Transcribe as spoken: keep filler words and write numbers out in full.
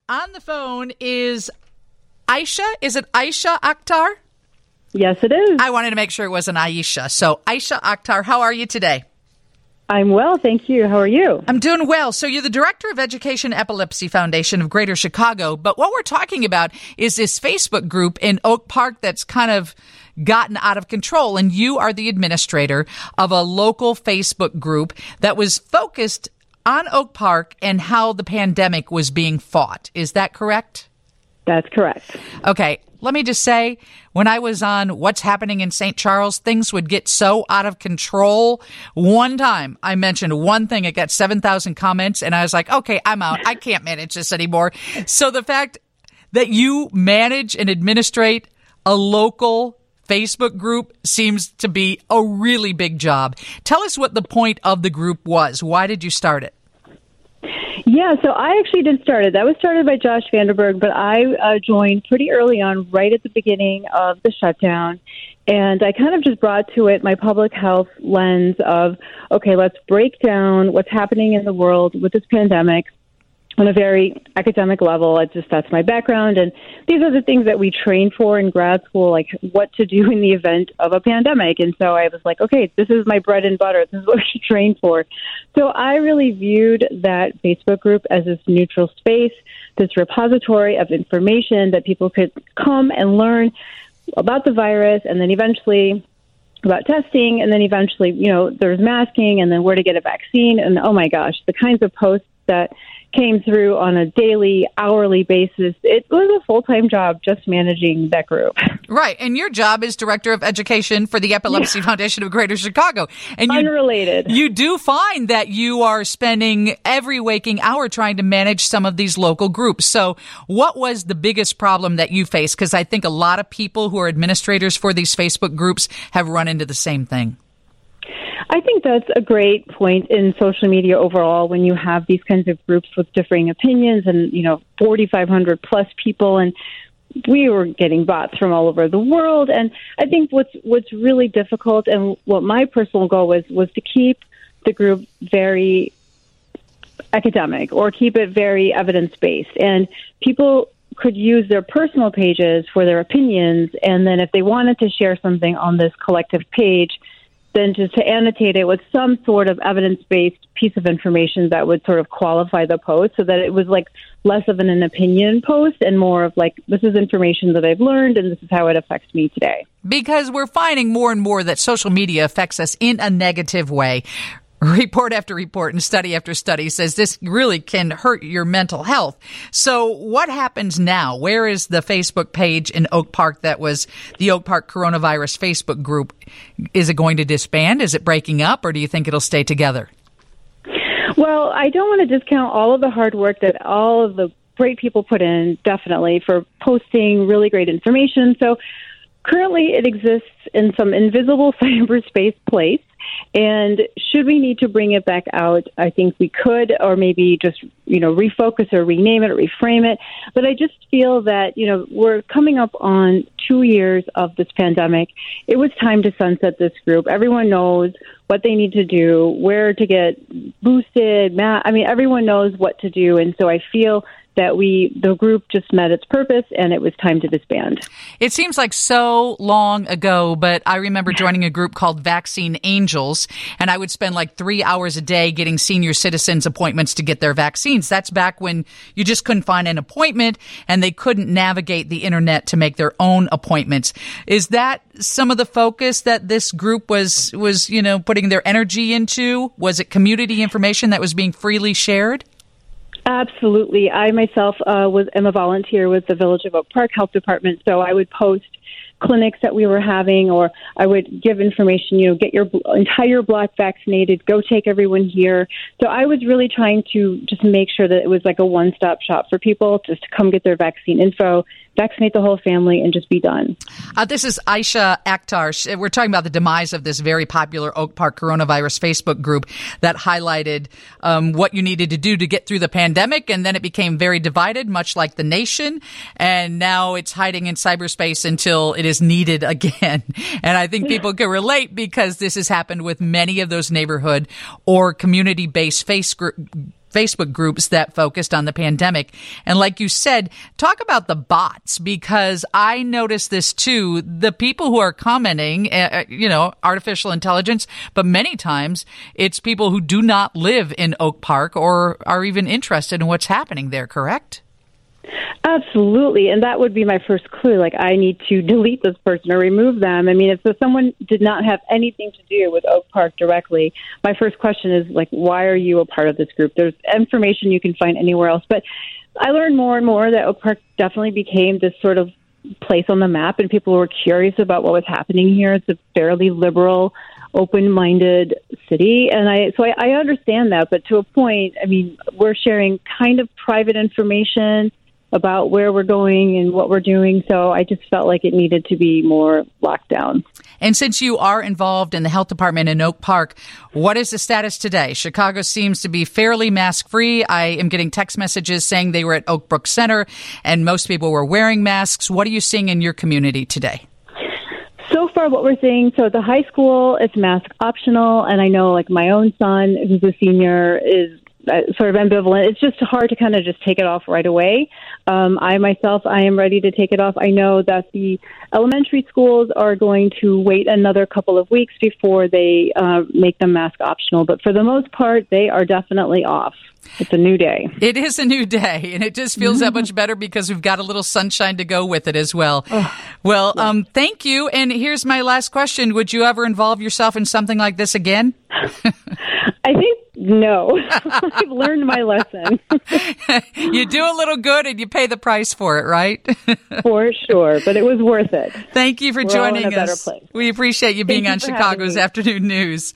On the phone is Aisha. Is it Aisha Akhtar? Yes, it is. I wanted to make sure it wasn't Aisha. So, Aisha Akhtar, how are you today? I'm well, thank you. How are you? I'm doing well. So you're the Director of Education Epilepsy Foundation of Greater Chicago. But what we're talking about is this Facebook group in Oak Park that's kind of gotten out of control. And you are the administrator of a local Facebook group that was focused on Oak Park and how the pandemic was being fought. Is that correct? That's correct. Okay. Let me just say, when I was on What's Happening in Saint Charles, things would get so out of control. One time I mentioned one thing, it got seven thousand comments, and I was like, okay, I'm out. I can't manage this anymore. So the fact that you manage and administrate a local Facebook group seems to be a really big job. Tell us what the point of the group was. Why did you start it? Yeah, so I actually did start it. That was started by Josh Vanderberg, but I uh, joined pretty early on, right at the beginning of the shutdown. And I kind of just brought to it my public health lens of, okay, let's break down what's happening in the world with this pandemic on a very academic level. It's just, that's my background. And these are the things that we train for in grad school, like what to do in the event of a pandemic. And so I was like, okay, this is my bread and butter. This is what we train for. So I really viewed that Facebook group as this neutral space, this repository of information that people could come and learn about the virus, and then eventually about testing, and then eventually, you know, there's masking, and then where to get a vaccine. And oh my gosh, the kinds of posts that came through on a daily, hourly basis. It was a full-time job just managing that group. Right. And your job is Director of Education for the Epilepsy yeah. Foundation of Greater Chicago. And you, Unrelated. You do find that you are spending every waking hour trying to manage some of these local groups. So what was the biggest problem that you faced? Because I think a lot of people who are administrators for these Facebook groups have run into the same thing. I think that's a great point in social media overall when you have these kinds of groups with differing opinions and, you know, forty-five hundred plus people. And we were getting bots from all over the world. And I think what's what's really difficult and what my personal goal was, was to keep the group very academic or keep it very evidence-based. And people could use their personal pages for their opinions. And then if they wanted to share something on this collective page, then just to annotate it with some sort of evidence-based piece of information that would sort of qualify the post so that it was like less of an, an opinion post and more of like, this is information that I've learned and this is how it affects me today. Because we're finding more and more that social media affects us in a negative way. Report after report and study after study says this really can hurt your mental health. So what happens now? Where is the Facebook page in Oak Park that was the Oak Park Coronavirus Facebook group? Is it going to disband? Is it breaking up? Or do you think it'll stay together? Well, I don't want to discount all of the hard work that all of the great people put in, definitely, for posting really great information. So currently it exists in some invisible cyberspace place. And should we need to bring it back out, I think we could, or maybe just, you know, refocus or rename it or reframe it. But I just feel that, you know, we're coming up on two years of this pandemic. It was time to sunset this group. Everyone knows what they need to do, where to get boosted. I mean, everyone knows what to do. And so I feel that we, the group just met its purpose and it was time to disband. It seems like so long ago, but I remember joining a group called Vaccine Angels, and I would spend like three hours a day getting senior citizens appointments to get their vaccines. That's back when you just couldn't find an appointment and they couldn't navigate the internet to make their own appointments. Is that some of the focus that this group was, was, you know, putting their energy into? Was it community information that was being freely shared? Absolutely. I myself uh, was am a volunteer with the Village of Oak Park Health Department, so I would post clinics that we were having, or I would give information, you know, get your entire block vaccinated, go take everyone here. So I was really trying to just make sure that it was like a one-stop shop for people just to come get their vaccine info, vaccinate the whole family, and just be done. Uh, this is Aisha Akhtar. We're talking about the demise of this very popular Oak Park Coronavirus Facebook group that highlighted um, what you needed to do to get through the pandemic, and then it became very divided, much like the nation, and now it's hiding in cyberspace until it is needed again. And I think people can relate because this has happened with many of those neighborhood or community-based face group Facebook groups that focused on the pandemic. And like you said, talk about the bots, because I noticed this too. The people who are commenting, uh, you know, artificial intelligence, but many times it's people who do not live in Oak Park or are even interested in what's happening there, correct? Absolutely. And that would be my first clue. Like, I need to delete this person or remove them. I mean, if so someone did not have anything to do with Oak Park directly, my first question is, like, why are you a part of this group? There's information you can find anywhere else. But I learned more and more that Oak Park definitely became this sort of place on the map, and people were curious about what was happening here. It's a fairly liberal, open-minded city, and I so I, I understand that. But to a point, I mean, we're sharing kind of private information about where we're going and what we're doing. So I just felt like it needed to be more locked down. And since you are involved in the health department in Oak Park, what is the status today? Chicago seems to be fairly mask-free. I am getting text messages saying they were at Oak Brook Center and most people were wearing masks. What are you seeing in your community today? So far, what we're seeing, so at the high school, it's mask optional. And I know, like, my own son, who's a senior, is Uh, sort of ambivalent. It's just hard to kind of just take it off right away. Um, I myself, I am ready to take it off. I know that the elementary schools are going to wait another couple of weeks before they uh, make them mask optional. But for the most part, they are definitely off. It's a new day. It is a new day, and it just feels that much better because we've got a little sunshine to go with it as well. Oh, well, yeah. um, thank you. And here's my last question. Would you ever involve yourself in something like this again? I think no. I've learned my lesson. You do a little good and you pay the price for it, right? For sure, but it was worth it. Thank you for We're joining all in a us. better place. We appreciate you being Thank on you Chicago's Afternoon News.